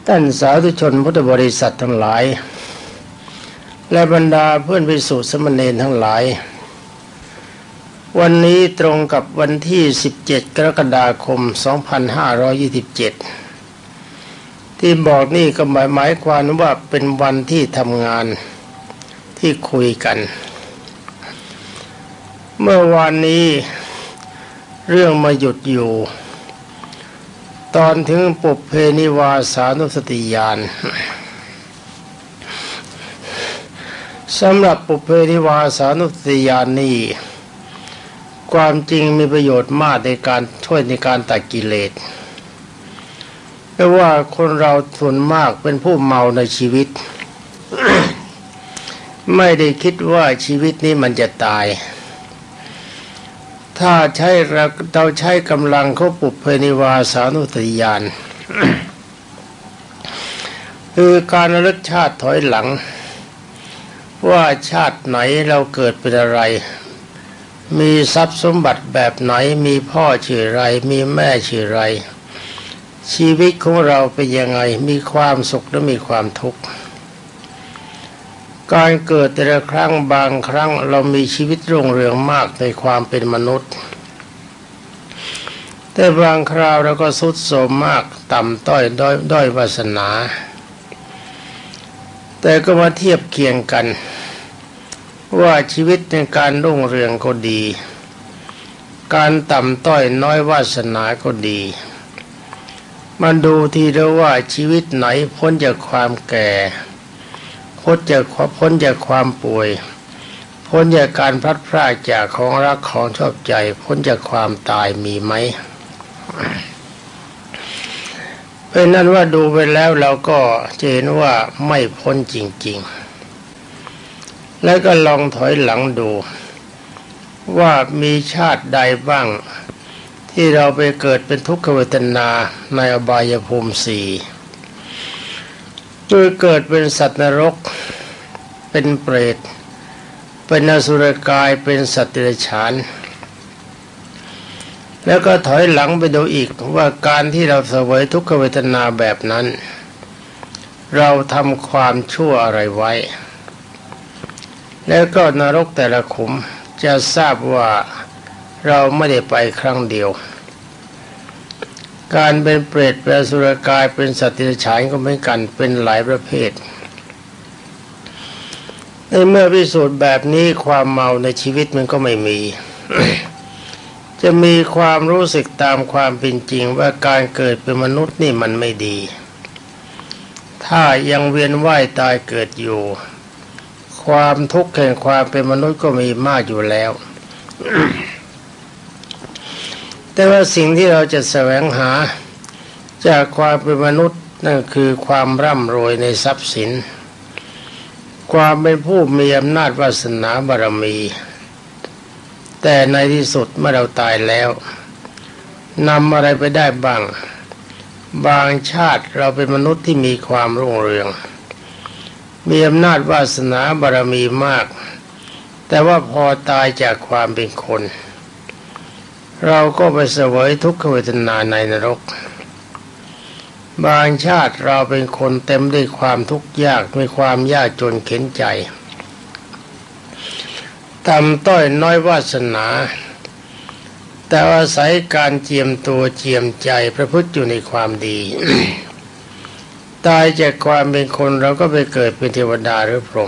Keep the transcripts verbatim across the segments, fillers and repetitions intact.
ท่านสาธุชนพุทธบริษัททั้งหลายและบรรดาเพื่อนภิกษุสามเณรทั้งหลายวันนี้ตรงกับวันที่สิบเจ็ดกรกฎาคมสองพันห้าร้อยยี่สิบเจ็ดที่บอกนี่ก็หมายหมายความว่าเป็นวันที่ทำงานที่คุยกันเมื่อวานนี้เรื่องมาหยุดอยู่ตอนถึงปุพเพนิวาสานุสติญาณสำหรับปุพเพนิวาสานุสติญาณนี้ความจริงมีประโยชน์มากในการช่วยในการตัดกิเลสเพราะว่าคนเราส่วนมากเป็นผู้เมาในชีวิต ไม่ได้คิดว่าชีวิตนี้มันจะตายถ้าใช้เราใช้กำลังเขาปุพเพนิวาสานุสติญาณ คือการระลึกชาติถอยหลังว่าชาติไหนเราเกิดเป็นอะไรมีทรัพย์สมบัติแบบไหนมีพ่อชื่อไรมีแม่ชื่อไรชีวิตของเราเป็นยังไงมีความสุขและมีความทุกข์การเกิดแต่ละครั้งบางครั้งเรามีชีวิตรุ่งเรืองมากในความเป็นมนุษย์แต่บางคราวเราก็ทรุดโทรมมากต่ำต้อยด้อยด้อยวาสนาแต่ก็มาเทียบเคียงกันว่าชีวิตในการรุ่งเรืองก็ดีการต่ำต้อยน้อยวาสนาก็ดีมันดูทีเดียวว่าชีวิตไหนพ้นจากความแก่พ้นจากพ้นจากความป่วยพ้นจากการพลัดพรากจากของรักของชอบใจพ้นจากความตายมีไหมเป็นนั้นว่าดูไปแล้วเราก็จะเห็นว่าไม่พ้นจริงๆแล้วก็ลองถอยหลังดูว่ามีชาติใดบ้างที่เราไปเกิดเป็นทุกขเวทนาในอบายภูมิสี่คือเกิดเป็นสัตว์นรกเป็นเปรตเป็นอสุรกายเป็นสัตว์เดรัจฉานแล้วก็ถอยหลังไปดูอีกว่าการที่เราเสวยทุกขเวทนาแบบนั้นเราทำความชั่วอะไรไว้แล้วก็นรกแต่ละขุมจะทราบว่าเราไม่ได้ไปครั้งเดียวการเป็นเปรตเป็นอสุรกายเป็นสัตว์เดรัจฉานก็เหมือนกันเป็นหลายประเภทในเมื่อพิสูจน์แบบนี้ความเมาในชีวิตมันก็ไม่มี จะมีความรู้สึกตามความเป็นจริงว่าการเกิดเป็นมนุษย์นี่มันไม่ดีถ้ายังเวียนว่ายตายเกิดอยู่ความทุกข์แห่งความเป็นมนุษย์ก็มีมากอยู่แล้ว แต่ว่าสิ่งที่เราจะแสวงหาจากความเป็นมนุษย์นั่นคือความร่ำรวยในทรัพย์สินความเป็นผู้มีอำนาจวาสนาบารมีแต่ในที่สุดเมื่อเราตายแล้วนำอะไรไปได้บ้างบางชาติเราเป็นมนุษย์ที่มีความรุ่งเรืองมีอำนาจวาสนาบารมีมากแต่ว่าพอตายจากความเป็นคนเราก็ไปเสวยทุกขเวทนาในนรกบางชาติเราเป็นคนเต็มด้วยความทุกข์ยากมีความยากจนเข็ญใจต่ำต้อยน้อยวาสนาแต่อาศัยการเจียมตัวเจียมใจประพฤติอยู่ในความดี ตายจากความเป็นคนเราก็ไปเกิดเป็นเทวดาหรือพรหม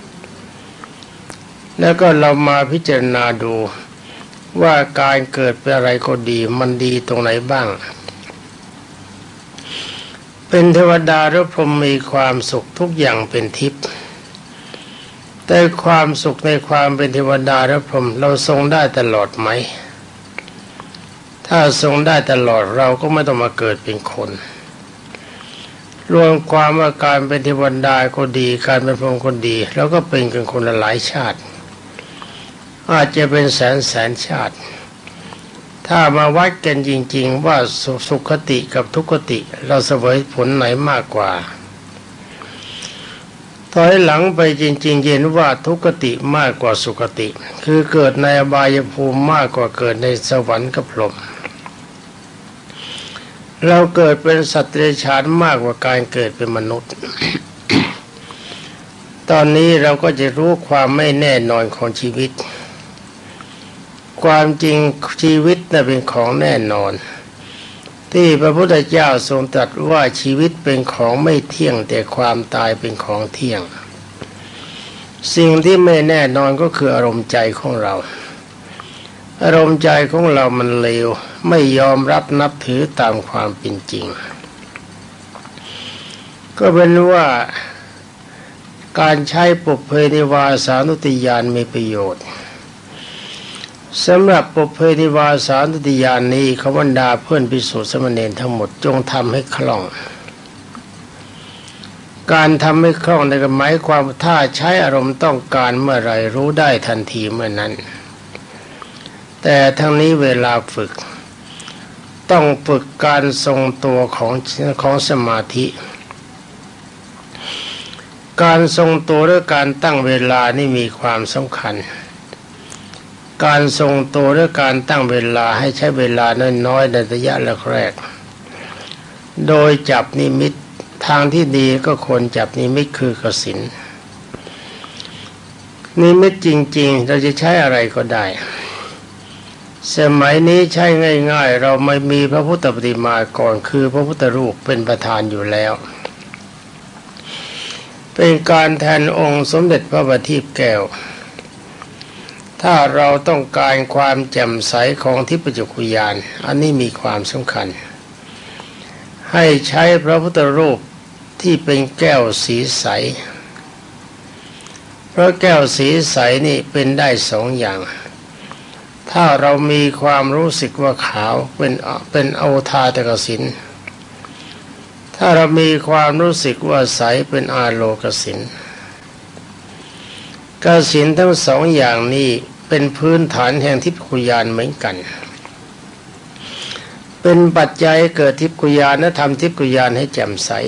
แล้วก็เรามาพิจารณาดูว่าการเกิดเป็นอะไรก็ดีมันดีตรงไหนบ้างเป็นเทวดาหรือพรหมมีความสุขทุกอย่างเป็นทิพย์แต่ความสุขในความเป็นเทวดาหรือพรหมเราทรงได้ตลอดไหมถ้าทรงได้ตลอดเราก็ไม่ต้องมาเกิดเป็นคนรวมความว่าการเป็นเทวดาก็ดีการเป็นพรหมก็ดีเราก็เป็นกันคนละหลายชาติอาจจะเป็นแสนแสนชาติถ้ามาวัดกันจริงๆว่าสุขติกับทุกขติเราเสวยผลไหนมากกว่าถอยหลังไปจริงๆเห็นว่าทุกขติมากกว่าสุขติคือเกิดในอบายภูมิมากกว่าเกิดในสวรรค์กับพรหมเราเกิดเป็นสัตว์เดรัจฉานมากกว่าการเกิดเป็นมนุษย์ ตอนนี้เราก็จะรู้ความไม่แน่นอนของชีวิตความจริงชีวิตน่ะเป็นของแน่นอนที่พระพุทธเจ้าทรงตรัสว่าชีวิตเป็นของไม่เที่ยงแต่ความตายเป็นของเที่ยงสิ่งที่ไม่แน่นอนก็คืออารมณ์ใจของเราอารมณ์ใจของเรามันเลวไม่ยอมรับนับถือตามความเป็นจริงก็เป็นว่าการใช้ปุพเพนิวาสานุสติญาณมีประโยชน์สำหรับปุพเพนิวาสานุสติญาณนี้ขบรรดาเพื่อนภิกษุสามเณรทั้งหมดจงทำให้คล่องการทำให้คล่องในหมายความถ้าใช้อารมณ์ต้องการเมื่อไรรู้ได้ทันทีเมื่อนั้นแต่ทั้งนี้เวลาฝึกต้องฝึกการทรงตัวของของสมาธิการทรงตัวหรือการตั้งเวลานี่มีความสำคัญการทรงตัวหรือการตั้งเวลาให้ใช้เวลาน้อยๆในระยะแรกๆโดยจับนิมิตทางที่ดีก็ควรจับนิมิตคือกสิณนิมิตจริงๆเราจะใช้อะไรก็ได้สมัยนี้ใช้ง่ายๆเราไม่มีพระพุทธปฏิมาก่อนคือพระพุทธรูปเป็นประธานอยู่แล้วเป็นการแทนองค์สมเด็จพระบัณฑิตแก้วถ้าเราต้องการความแจ่มใสของทิพยจักขุญาณอันนี้มีความสำคัญให้ใช้พระพุทธรูปที่เป็นแก้วสีใสเพราะแก้วสีใสนี่เป็นได้สองอย่างถ้าเรามีความรู้สึกว่าขาวเป็นเป็นโอทาตกสิณถ้าเรามีความรู้สึกว่าใสเป็นอาโลกสิณกสิณทั้งสองอย่างนี้เป็นพื้นฐานแห่งทิพยจักขุญาณเหมือนกันเป็นปัจจัยเกิดทิพยจักขุญาณและทำทิพยจักขุญาณให้แจ่มใส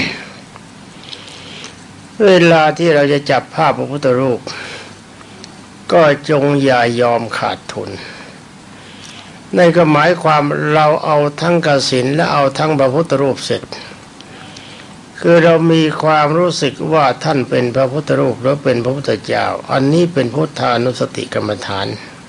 เวลาที่เราจะจับภาพพระพุทธรูปก็จงอย่ายอมขาดทุนนั่นก็หมายความเราเอาทั้งกสิณและเอาทั้งพระพุทธรูปเสร็จคือเรามีความรู้สึกว่าท่านเป็นพระพุทธรูปหรือเป็นพระพุทธเจ้าอันนี้เป็นพุทธานุสติกรรมฐาน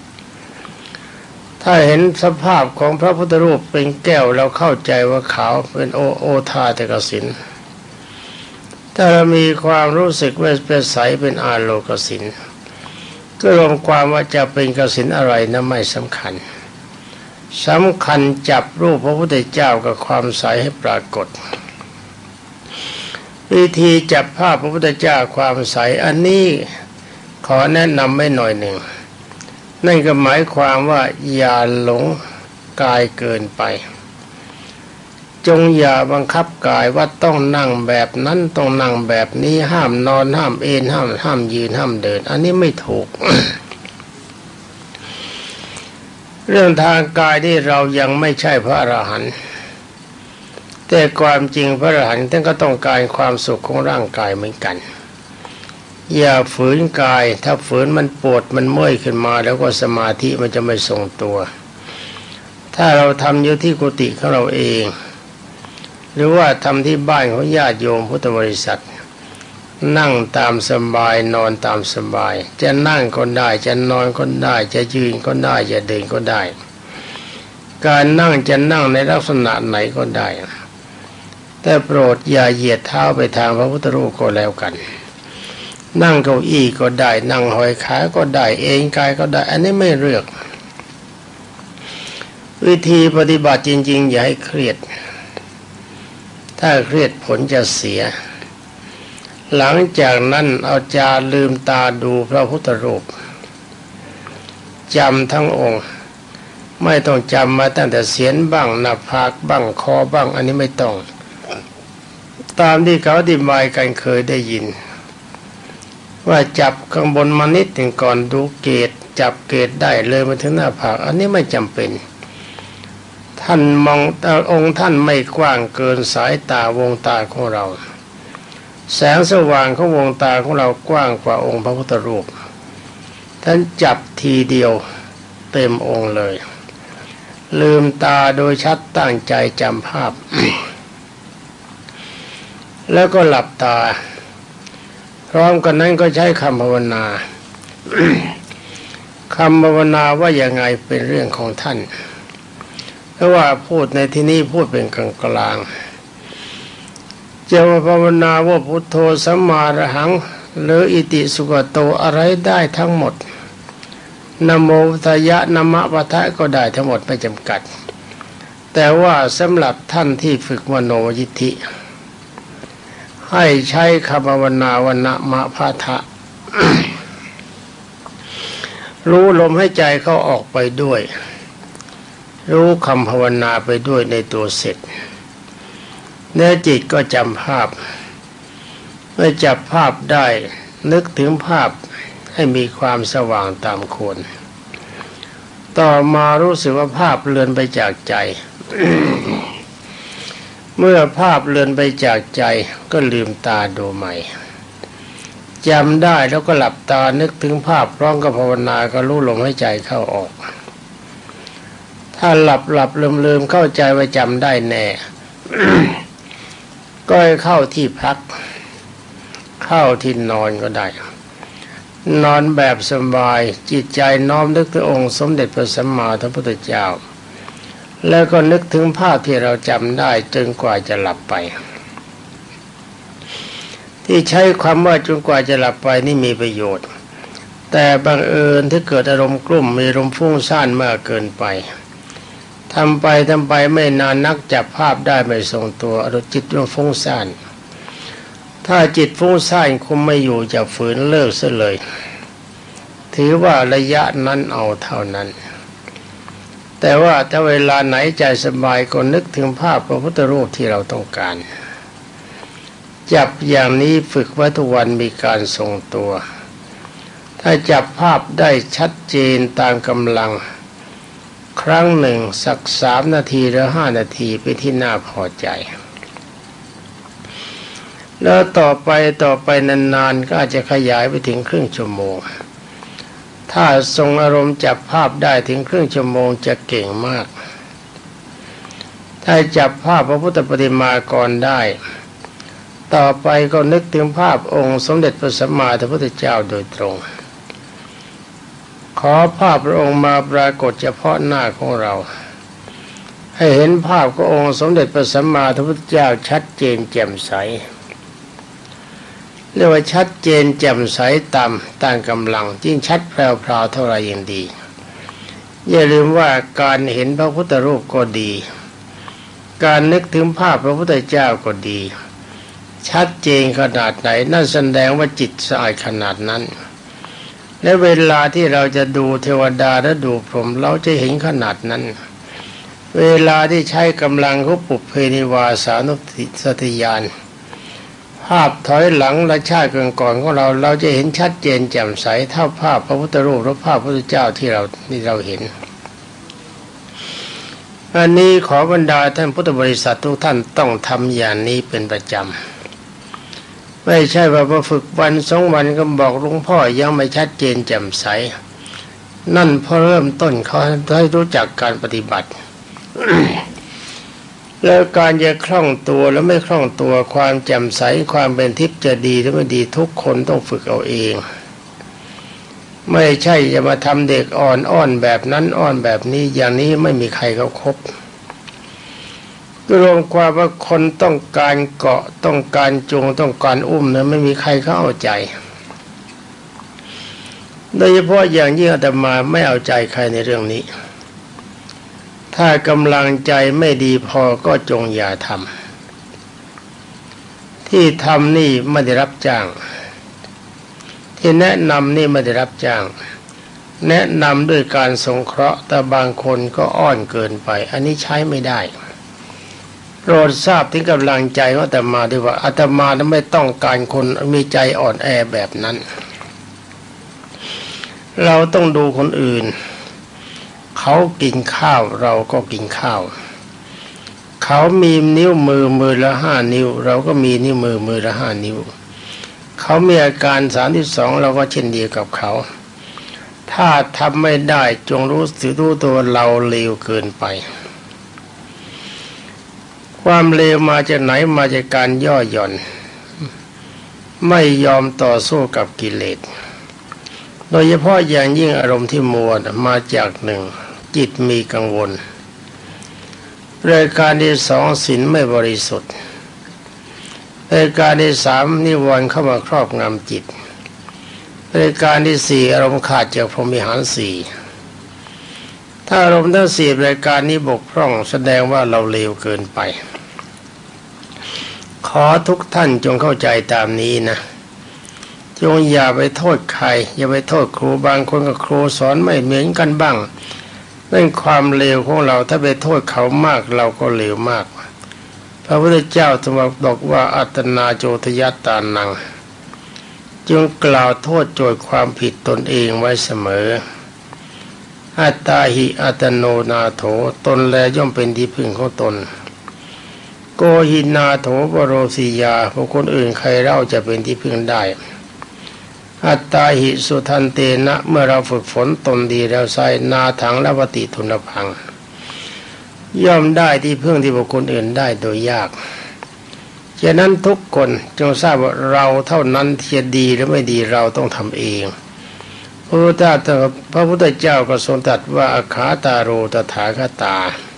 ถ้าเห็นสภาพของพระพุทธรูปเป็นแก้วเราเข้าใจว่าขาวเป็นโอโอทาตกสิณถ้าเรามีความรู้สึกว่าเป็นใสเป็นอาโลกสิณก็รวมความว่าจะเป็นกสิณอะไรนั้นไม่สำคัญสำคัญจับรูปพระพุทธเจ้ากับความใสให้ปรากฏวิธีจับภาพพระพุทธเจ้าความใสอันนี้ขอแนะนำไว้หน่อยหนึ่งนั่นก็หมายความว่าอย่าหลงกายเกินไปจงอย่าบังคับกายว่าต้องนั่งแบบนั้นต้องนั่งแบบนี้ห้ามนอนห้ามเอนห้ามห้ามยืนห้ามเดินอันนี้ไม่ถูก เรื่องทางกายที่เรายังไม่ใช่พระอรหันต์แต่ความจริงพระอรหันต์ท่านก็ต้องการความสุขของร่างกายเหมือนกันอย่าฝืนกายถ้าฝืนมันปวดมันเมื่อยขึ้นมาแล้วก็สมาธิมันจะไม่ทรงตัวถ้าเราทำอยู่ที่กุฏิของเราเองหรือว่าทำที่บ้านของญาติโยมพุทธบริษัทนั่งตามสบายนอนตามสบายจะนั่งก็ได้จะนอนก็ได้จะยืนก็ได้จะเดินก็ได้การนั่งจะนั่งในลักษณะไหนก็ได้แต่โปรดอย่าเหยียดเท้าไปทางพระพุทธรูปก็แล้วกันนั่งเก้าอี้ก็ได้นั่งหอยขาก็ได้เอนกายก็ได้อันนี้ไม่เลือกวิธีปฏิบัติจริงๆอย่าให้เครียดถ้าเครียดผลจะเสียหลังจากนั้นเอาจาลืมตาดูพระพุทธรูปจำทั้งองค์ไม่ต้องจำมาตั้งแต่เสียนบ้างหน้าผากบ้างคอบ้างอันนี้ไม่ต้องตามที่เขาอธิบายกันเคยได้ยินว่าจับข้างบนมานิดหนึ่งก่อนดูเกศจับเกศได้เลยมาถึงหน้าผากอันนี้ไม่จำเป็นท่านมององค์ท่านไม่กว้างเกินสายตาวงตาของเราแสงสว่างของวงตาของเรากว้างกว่าองค์พระพุทธรูปท่านจับทีเดียวเต็มองค์เลยลืมตาโดยชัดตั้งใจจำภาพ แล้วก็หลับตาพร้อมกันนั้นก็ใช้คำภาวนา คำภาวนาว่าอย่างไงเป็นเรื่องของท่านเพราะว่าพูดในที่นี้พูดเป็นกลางกลางจะว่าภาวนาว่าพุทโธสัมมาอรหังหรืออิติสุขโตอะไรได้ทั้งหมดนะโมทยะนะมะปะทะก็ได้ทั้งหมดไม่จำกัดแต่ว่าสำหรับท่านที่ฝึกมโนยิทธิให้ใช้คำภาวนาว่านะมะปะทะ รู้ลมให้ใจเข้าออกไปด้วยรู้คำภาวนาไปด้วยในตัวเสร็จเนื้อจิตก็จำภาพเมื่อจับภาพได้นึกถึงภาพให้มีความสว่างตามควรต่อมารู้สึกว่าภาพเลือนไปจากใจ เมื่อภาพเลือนไปจากใจก็ลืมตาดูใหม่จำได้แล้วก็หลับตานึกถึงภาพพร้อมกับภาวนาก็รู้ลมให้ใจเข้าออกถ้าหลับหลับลืมลืมเข้าใจว่าจำได้แน่ ก็ให้เข้าที่พักเข้าที่นอนก็ได้นอนแบบสบายจิตใจน้อมนึกถึงองค์สมเด็จพระสัมมาสัมพุทธเจ้าแล้วก็นึกถึงภาพที่เราจำได้จนกว่าจะหลับไปที่ใช้ความว่าจนกว่าจะหลับไปนี่มีประโยชน์แต่บังเอิญที่เกิดอารมณ์กลุ่มมีอารมณ์ฟุ้งซ่านมากเกินไปทำไปทำไปไม่นานนักจับภาพได้ไม่ทรงตัวอารมณ์จิตมันฟุ้งซ่านถ้าจิตฟุ้งซ่านคุมไม่อยู่จะฝืนเลิกซะเลยถือว่าระยะนั้นเอาเท่านั้นแต่ว่าถ้าเวลาไหนใจสบายก็นึกถึงภาพพระพุทธรูปที่เราต้องการจับอย่างนี้ฝึกไว้ทุกวันมีการทรงตัวถ้าจับภาพได้ชัดเจนตามกำลังครั้งหนึ่งสักสามนาทีหรือห้านาทีไปที่น่าพอใจแล้วต่อไปต่อไปนานๆก็อาจจะขยายไปถึงครึ่งชั่วโมงถ้าทรงอารมณ์จับภาพได้ถึงครึ่งชั่วโมงจะเก่งมากถ้าจับภาพพระพุทธปฏิมากรได้ต่อไปก็นึกถึงภาพองค์สมเด็จพระสัมมาสัมพุทธเจ้าโดยตรงขอภาพพระองค์มาปรากฏเฉพาะหน้าของเราให้เห็นภาพขององค์สมเด็จพระสัมมาสัมพุทธเจ้าชัดเจนแจ่มใสเรียกว่าชัดเจนแจ่มใสตามตามกำลังยิ่งชัดแพรวๆเท่าไรยิ่งดีอย่าลืมว่าการเห็นพระพุทธรูปก็ดีการนึกถึงภาพพระพุทธเจ้าก็ดีชัดเจนขนาดไหนนั่นแสดงว่าจิตสะอาดขนาดนั้นและเวลาที่เราจะดูเทวดาและดูพรหมเราจะเห็นขนาดนั้นเวลาที่ใช้กำลังของปุพเพนิวาสานุสติญาณภาพถอยหลังและชาติก่อนๆของเราเราจะเห็นชัดเจนแจ่มใสเท่าภาพพระพุทธรูปหรือภาพพระพุทธเจ้าที่เราที่เราเห็นอันนี้ขอบรรดาท่านพุทธบริษัททุกท่านต้องทำอย่างนี้เป็นประจำไม่ใช่ว่าพอฝึกวันสองวันก็บอกหลวงพ่อยังไม่ชัดเจนแจ่มใสนั่นพอเริ่มต้นเขาให้รู้จักการปฏิบัติ แล้วการจะคล่องตัวแล้วไม่คล่องตัวความแจ่มใสความเป็นทิพย์จะดีหรือไม่ดีทุกคนต้องฝึกเอาเองไม่ใช่จะมาทำเด็กอ่อนอ้อนแบบนั้นอ้อนแบบนี้อย่างนี้ไม่มีใครเขาครบรวมความว่าคนต้องการเกาะต้องการจูงต้องการอุ้มนะไม่มีใครเขาเอาใจโดยเฉพาะอย่างยิ่งอาตมาไม่เอาใจใครในเรื่องนี้ถ้ากำลังใจไม่ดีพอก็จงอย่าทำที่ทำนี่ไม่ได้รับจ้างที่แนะนำนี่ไม่ได้รับจ้างแนะนำด้วยการสงเคราะห์แต่บางคนก็อ้อนเกินไปอันนี้ใช้ไม่ได้โปรดทราบถึงกำลังใจของอาตมาด้วยว่าอาตมาไม่ต้องการคนมีใจอ่อนแอแบบนั้นเราต้องดูคนอื่นเขากินข้าวเราก็กินข้าวเขามีนิ้วมือมือละห้านิ้วเราก็มีนิ้วมือมือละห้านิ้วเขามีอาการสามสิบสองเราก็เช่นเดียวกับเขาถ้าทำไม่ได้จงรู้สึกรู้ตัวเราเลวเกินไปความเลวมาจากไหนมาจากการย่อหย่อนไม่ยอมต่อสู้กับกิเลสโดยเฉพาะอย่างยิ่งอารมณ์ที่มัวมาจากหนึ่งจิตมีกังวลรายการที่สองศีลไม่บริสุทธิ์รายการที่สามนิวรณ์เข้ามาครอบงำจิตรายการที่สี่อารมณ์ขาดจากพรหมิหารสี่ถ้าอารมณ์ทั้งสี่รายการนี้บกพร่องแสดงว่าเราเลวเกินไปขอทุกท่านจงเข้าใจตามนี้นะจงอย่าไปโทษใครอย่าไปโทษครูบางคนกับครูสอนไม่เหมือนกันบ้างนั่นความเลวของเราถ้าไปโทษเขามากเราก็เลวมากพระพุทธเจ้าทรงบอกว่าอัตนาโจทยัตตานังจงกล่าวโทษโจทย์ความผิดตนเองไว้เสมออัตตาหิอัตโนนาโถตนแลย่อมเป็นที่พึ่งของตนโกหินาโถปโรสิยาบุคคลอื่นใครเล่าจะเป็นที่พึ่งได้อัตตาหิสุทันเตนะเมื่อเราฝึกฝนตนดีแล้วไซนาถังละวติทุนพังย่อมได้ที่พึ่งที่บุคคลอื่นได้โดยยากฉะนั้นทุกคนจงทราบว่าเราเท่านั้นที่จะดีหรือไม่ดีเราต้องทำเองพระพุทธเจ้าพระพุทธเจ้าก็ทรงตรัสว่าอาคาตาโรตถาคตา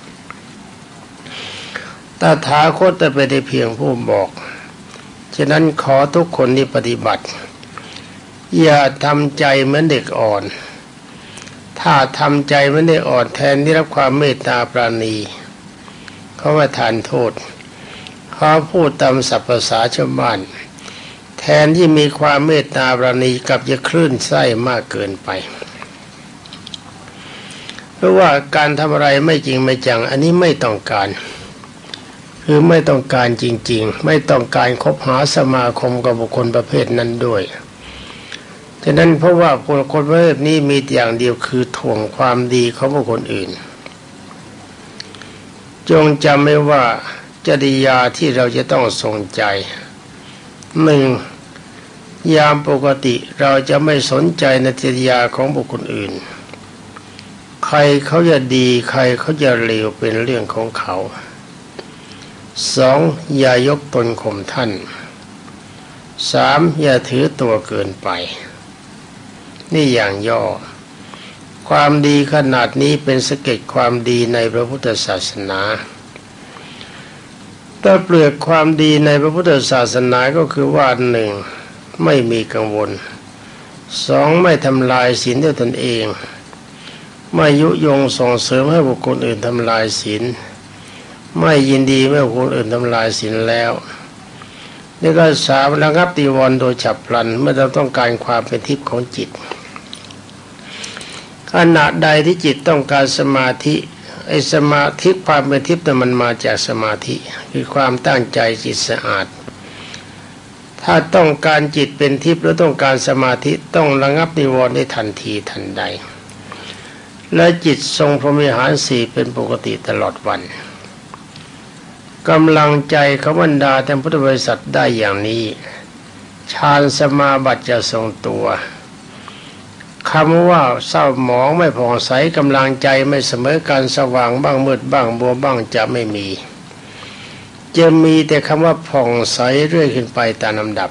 ตถาคตแต่เป็นได้เพียงผู้บอกฉะนั้นขอทุกคนที่ปฏิบัติอย่าทำใจเหมือนเด็กอ่อนถ้าทำใจเหมือนเด็กอ่อนแทนที่รับความเมตตาปราณีเขาว่าทานโทษเขาพูดตามศัพท์ภาษาชาวบ้านแทนที่มีความเมตตาปราณีกับจะคลื่นไส้มากเกินไปเพราะว่าการทำอะไรไม่จริงไม่จังอันนี้ไม่ต้องการคือไม่ต้องการจริงๆไม่ต้องการคบหาสมาคมกับบุคคลประเภทนั้นด้วยฉะนั้นเพราะว่าบุคคลประเภทนี้มีอย่างเดียวคือถ่วงความดีของบุคคลอื่นจงจำไว้ว่าจริยาที่เราจะต้องทรงใจหนึ่งยามปกติเราจะไม่สนใจในจริยาของบุคคลอื่นใครเขาจะดีใครเขาจะเลวเป็นเรื่องของเขาสองอย่ายกตนข่มท่านสามอย่าถือตัวเกินไปนี่อย่างย่อความดีขนาดนี้เป็นสะเก็ดความดีในพระพุทธศาสนาแต่เปลือกความดีในพระพุทธศาสนาก็คือว่าหนึ่งไม่มีกังวลสองไม่ทำลายศีลด้วยตนเองไม่ยุยงส่งเสริมให้บุคคลอื่นทำลายศีลไม่ยินดีเมื่อบุคคลอื่นทำลายศีลแล้วนี่ก็สามระงับนิวรณ์โดยฉับพลันเมื่อเราต้องการความเป็นทิพย์ของจิตขณะใดที่จิตต้องการสมาธิไอ้สมาธิความเป็นทิพย์นั้นมันมาจากสมาธิคือความตั้งใจจิตสะอาดถ้าต้องการจิตเป็นทิพย์หรือต้องการสมาธิต้องระงับนิวรณ์ได้ทันทีทันใดและจิตทรงพรหมิหารสี่เป็นปกติตลอดวันกำลังใจของบรรดาท่านพุทธบริษัทได้อย่างนี้ฌานสมาบัติจะทรงตัวคำว่าเศร้าหมองไม่ผ่องใสกำลังใจไม่เสมอกันสว่างบ้างมืดบ้างบัวบ้างจะไม่มีจะมีแต่คำว่าผ่องใสเรื่อยขึ้นไปตามลำดับ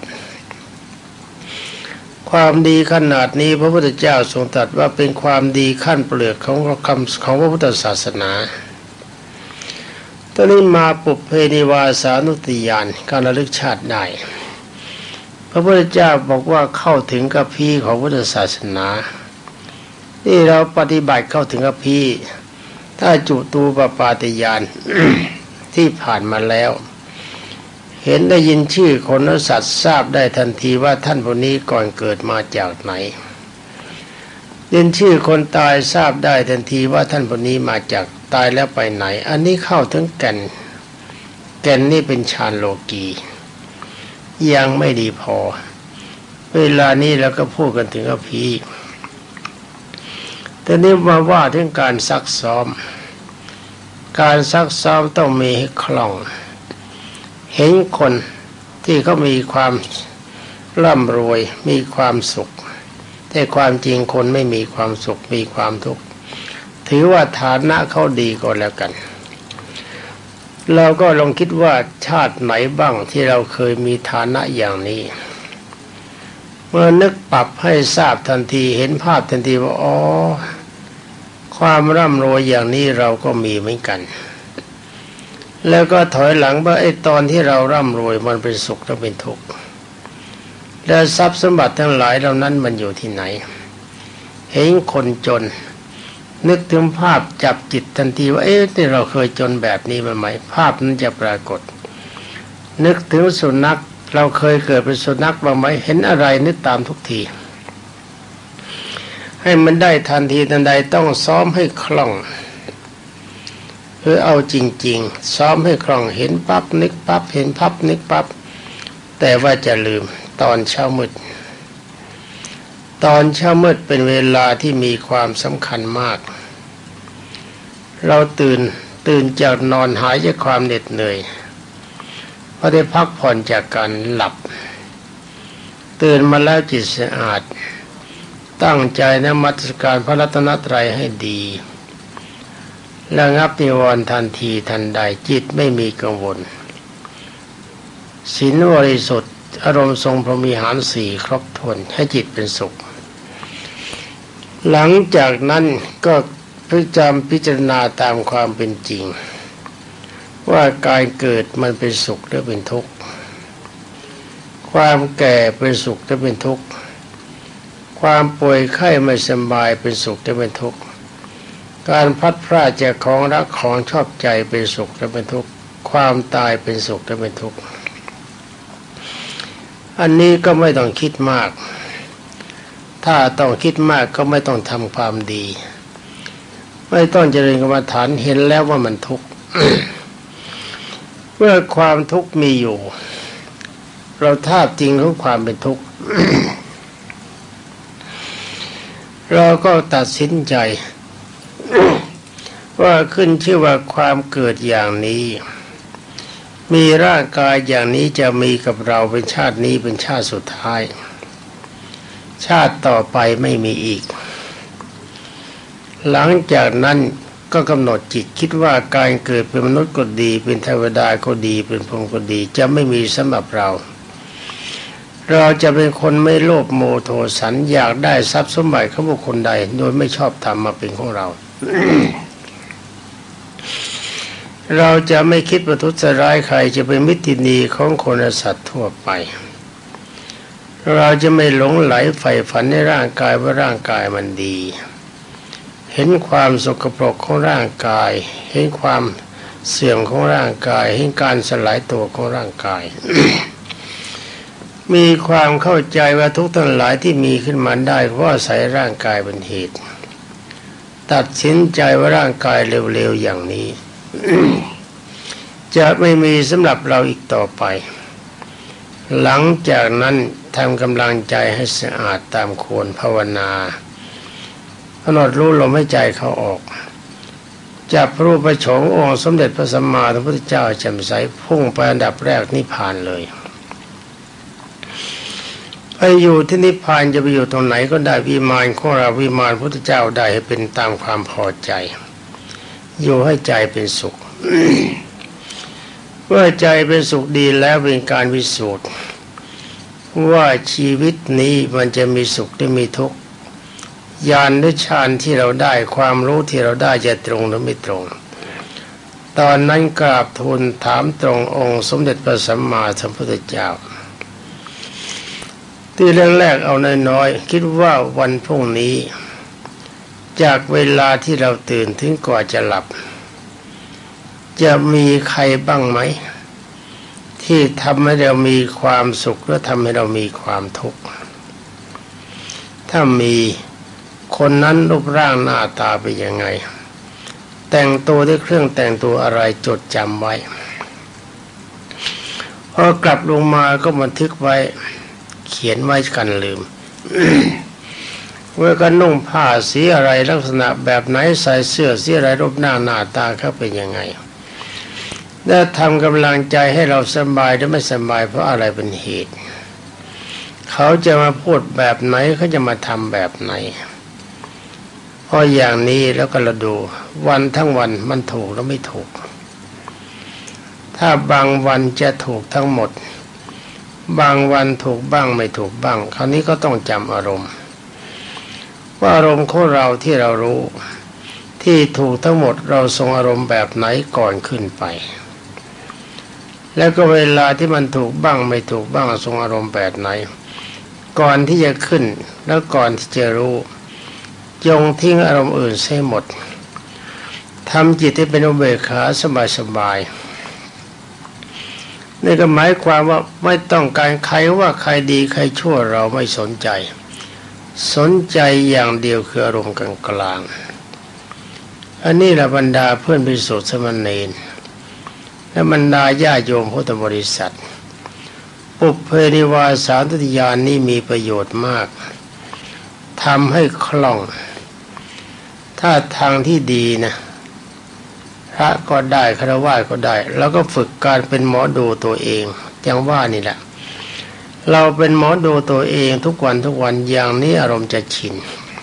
ความดีขนาดนี้พระพุทธเจ้าทรงตรัสว่าเป็นความดีขั้นเปลือกของคำของพระพุทธศาสนาตอนนี้มาปุพเพนิวาสานุสติญาณการระลึกชาติได้พระพุทธเจ้าบอกว่าเข้าถึงกัพพีของพุทธศาสนาที่เราปฏิบัติเข้าถึงกัพพีถ้าจุตูปปาติญาณ ที่ผ่านมาแล้วเห็นได้ยินชื่อคนและสัตว์ทราบได้ทันทีว่าท่านผู้นี้ก่อนเกิดมาจากไหนยินชื่อคนตายทราบได้ทันทีว่าท่านผู้นี้มาจากตายแล้วไปไหนอันนี้เข้าถึงแก่นแก่นนี่เป็นฌานโลกียังไม่ดีพอเวลานี้เราก็พูดกันถึงกัพพีแต่นี้มาว่าถึงการซักซ้อมการซักซ้อมต้องมีให้คล่องเห็นคนที่เขามีความร่ำรวยมีความสุขแต่ความจริงคนไม่มีความสุขมีความทุกข์ถือว่าฐานะเขาดีก็แล้วกันเราก็ลองคิดว่าชาติไหนบ้างที่เราเคยมีฐานะอย่างนี้เมื่อนึกปรับให้ทราบทันทีเห็นภาพทันทีว่าอ๋อความร่ำรวยอย่างนี้เราก็มีเหมือนกันแล้วก็ถอยหลังว่าไอ้ตอนที่เราร่ำรวยมันเป็นสุขหรือเป็นทุกข์และทรัพย์สมบัติทั้งหลายเหล่านั้นมันอยู่ที่ไหนเห็นคนจนนึกถึงภาพจับจิตทันทีว่าเอ๊ะที่เราเคยจนแบบนี้มาไหมภาพนั้นจะปรากฏนึกถึงสุนัขเราเคยเกิดเป็นสุนัขบ้างไหมเห็นอะไรนึกตามทุกทีให้มันได้ทันทีทันใดต้องซ้อมให้คล่องคือเอาจริงๆซ้อมให้คล่องเห็นปั๊บนึกปั๊บเห็นปั๊บนึกปั๊บแต่ว่าจะลืมตอนเช้ามืดตอนเช้ามืดเป็นเวลาที่มีความสำคัญมากเราตื่นตื่นจากนอนหายจากความเหน็ดเหนื่อยพอได้พักผ่อนจากการหลับตื่นมาแล้วจิตสะอาดตั้งใจนมัสการพระรัตนตรัยให้ดีระงับนิวรณ์ทันทีทันใดจิตไม่มีกังวลศีลบริสุทธิ์อารมณ์ทรงพรหมิหารสี่ครบถ้วนให้จิตเป็นสุขหลังจากนั้นก็พิจารณาพิจารณาตามความเป็นจริงว่าการเกิดมันเป็นสุขหรือเป็นทุกข์ความแก่เป็นสุขหรือเป็นทุกข์ความป่วยไข้ไม่สบายเป็นสุขหรือเป็นทุกข์การพลัดพรากจากของรักของชอบใจเป็นสุขหรือเป็นทุกข์ความตายเป็นสุขหรือเป็นทุกข์อันนี้ก็ไม่ต้องคิดมากถ้าต้องคิดมากก็ไม่ต้องทำความดีไม่ต้องเจริญกรรมฐานเห็นแล้วว่ามันทุกข์ เมื่อความทุกข์มีอยู่เราทราบจริงของความเป็นทุกข์ เราก็ตัดสินใจ ว่าขึ้นชื่อว่าความเกิดอย่างนี้มีร่างกายอย่างนี้จะมีกับเราเป็นชาตินี้เป็นชาติสุดท้ายชาติต่อไปไม่มีอีกหลังจากนั้นก็กำหนดจิตคิดว่าการเกิดเป็นมนุษย์ก็ดีเป็นเทวดาก็ดีเป็นพรหมก็ดีจะไม่มีสำหรับเราเราจะเป็นคนไม่โลภโมโทสันอยากได้ทรัพย์สมบัติของบุคคลใดโดยไม่ชอบธรรมมาเป็นของเรา เราจะไม่คิดประทุษร้ายใครจะเป็นมิตรดีของคนและสัตว์ทั่วไปเราจะไม่หลงไหลใฝ่ฝันในร่างกายว่าร่างกายมันดีเห็นความสกปรกของร่างกายเห็นความเสื่อมของร่างกายเห็นการสลายตัวของร่างกาย มีความเข้าใจว่าทุกทั้งหลายที่มีขึ้นมาได้เพราะอาศัยร่างกายเป็นเหตุตัดสินใจว่าร่างกายเร็วๆอย่างนี้ จะไม่มีสำหรับเราอีกต่อไปหลังจากนั้นทำกำลังใจให้สะอาดตามควรภาวนากำหนดรู้ลมหายใจเข้าออกจับรูปประโฉมองค์สมเด็จพระสัมมาสัมพุทธเจ้าแจ่มใสพุ่งไปอันดับแรกนิพพานเลยไปอยู่ที่นิพพานจะไปอยู่ตรงไหนก็ได้วิมานของเราวิมานพระพุทธเจ้าได้ให้เป็นตามความพอใจอยู่ให้ใจเป็นสุข เมื่อใจเป็นสุขดีแล้วเป็นการวิสูจน์ว่าชีวิตนี้มันจะมีสุขหรือมีทุกข์ญาณหรือฌานที่เราได้ความรู้ที่เราได้จะตรงหรือไม่ตรงตอนนั้นกราบทูลถามตรงองค์สมเด็จพระสัมมาสัมพุทธเจ้าที่เรื่องแรกเอาน้อยๆคิดว่าวันพรุ่งนี้จากเวลาที่เราตื่นถึงก่อนจะหลับจะมีใครบ้างไหมที่ทำให้เรามีความสุขหรือทำให้เรามีความทุกข์ถ้ามีคนนั้นรูปร่างหน้าตาเป็นยังไงแต่งตัวด้วยเครื่องแต่งตัวอะไรจดจำไว้พอกลับลงมาก็บันทึกไว้เขียนไว้กันลืม เมื่อก็นุ่งผ้าสีอะไรลักษณะแบบไหนใส่เสื้อสีอะไรรูปหน้าหน้าตาเขาเป็นยังไงและทำกำลังใจให้เราสบายหรือไม่สบายเพราะอะไรเป็นเหตุเขาจะมาพูดแบบไหนเขาจะมาทำแบบไหนเพราะอย่างนี้แล้วก็เราดูวันทั้งวันมันถูกแล้วไม่ถูกถ้าบางวันจะถูกทั้งหมดบางวันถูกบ้างไม่ถูกบ้างคราวนี้ก็ต้องจำอารมณ์ว่าอารมณ์ของเราที่เรารู้ที่ถูกทั้งหมดเราทรงอารมณ์แบบไหนก่อนขึ้นไปแล้วก็เวลาที่มันถูกบ้างไม่ถูกบ้างทรงอารมณ์แบบไหนก่อนที่จะขึ้นแล้วก่อนที่จะรู้จงทิ้งอารมณ์อื่นเสียหมดทำจิตให้เป็นอุเบกขาสบายๆนี่ก็หมายความว่าไม่ต้องการใครว่าใครดีใครชั่วเราไม่สนใจสนใจอย่างเดียวคืออารมณ์กลางๆอันนี้แหละบรรดาเพื่อนภิกษุสามเณรและบรรดาญาโยมพุทธบริษัทปุพเพนิวาสานุสติญาณนี้มีประโยชน์มากทำให้คล่องถ้าทางที่ดีนะพระก็ได้ฆราวาสก็ได้แล้วก็ฝึกการเป็นหมอดูตัวเองอย่างว่านี่แหละเราเป็นหมอดูตัวเองทุกวันทุกวันอย่างนี้อารมณ์จะชิน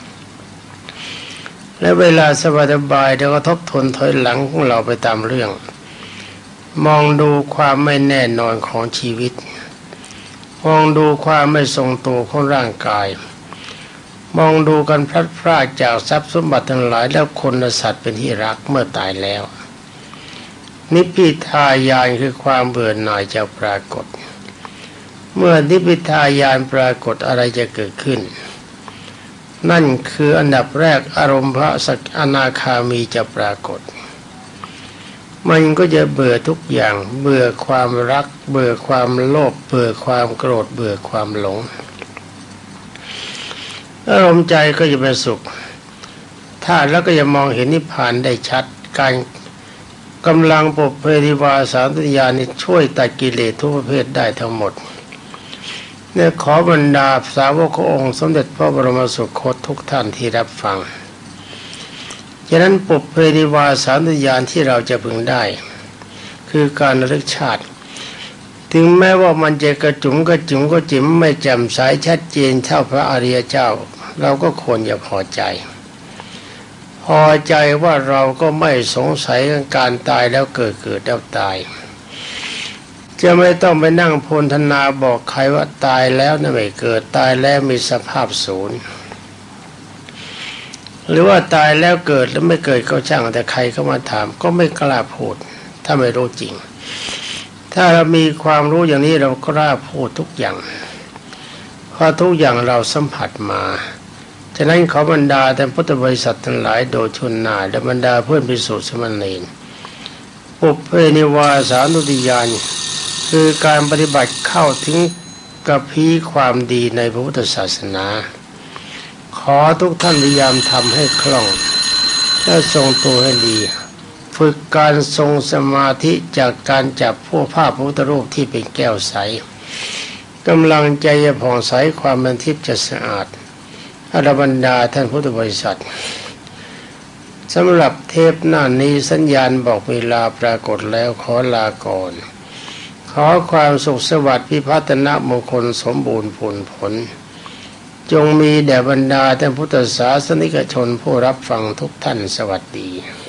และเวลาสบายๆเราก็ทบทวนถอยหลังของเราไปตามเรื่องมองดูความไม่แน่นอนของชีวิตมองดูความไม่ทรงตัวของร่างกายมองดูกันพลัดพรากจากทรัพย์สมบัติทั้งหลายแล้วคนและสัตว์เป็นที่รักเมื่อตายแล้วนิพพิทายานคือความเบื่อหน่ายจะปรากฏเมื่อนิพพิทายานปรากฏอะไรจะเกิดขึ้นนั่นคืออันดับแรกอารมณ์พระอนาคามีจะปรากฏมันก็จะเบื่อทุกอย่างเบื่อความรักเบื่อความโลภเบื่อความโกรธเบื่อความหลงอารมณ์ใจก็จะเป็นสุขถ้าแล้วก็จะมองเห็นนิพพานได้ชัดการกำลังปุพเพนิวาสานุสติญาณนี้ช่วยตัดกิเลสทุกประเภทได้ทั้งหมดเนี่ยขอบรรดาสาวกขององค์สมเด็จพระบรมสุคตทุกท่านที่รับฟังฉะนั้นปุพเพนิวาสานุสติญาณที่เราจะพึงได้คือการระลึกชาติถึงแม้ว่ามันจะกระจุ๋มกระจุ๋มก็จิ๋มไม่แจ่มใสชัดเจนเท่าพระอริยเจ้าเราก็ควรจะพอใจพอใจว่าเราก็ไม่สงสัยการตายแล้วเกิดเกิดแล้วตายจะไม่ต้องไปนั่งพนธนาบอกใครว่าตายแล้วนะไม่เกิดตายแล้วมีสภาพศูนย์หรือว่าตายแล้วเกิดแล้วไม่เกิดก็ช่างแต่ใครเข้ามาถามก็ไม่กล้าพูดถ้าไม่รู้จริงถ้าเรามีความรู้อย่างนี้เรากล้าพูดทุกอย่างเพราะทุกอย่างเราสัมผัสมาฉะนั้นขอบรรดาแต่พุทธบริษัททั้งหลายโดยชนหน้าและบรรดาเพื่อนภิกษุสามเณรปุพเพนิวาสานุสติญาณคือการปฏิบัติเข้าถึงกับพีความดีในพระพุทธศาสนาขอทุกท่านพยายามทำให้คล่องและทรงตัวให้ดีฝึกการทรงสมาธิจากการจับผู้ภาพพระพุทธรูปที่เป็นแก้วใสกำลังใจจะผ่องใสความเป็นทิพย์จะสะอาดอรบรรดาท่านพุทธบริษัทสำหรับเทปหน้านี้สัญญาณบอกเวลาปรากฏแล้วขอลาก่อนขอความสุขสวัสดิ์พิพัฒนมงคลสมบูรณ์ผลผลจงมีแด่บรรดาท่านพุทธศาสนิกชนผู้รับฟังทุกท่านสวัสดี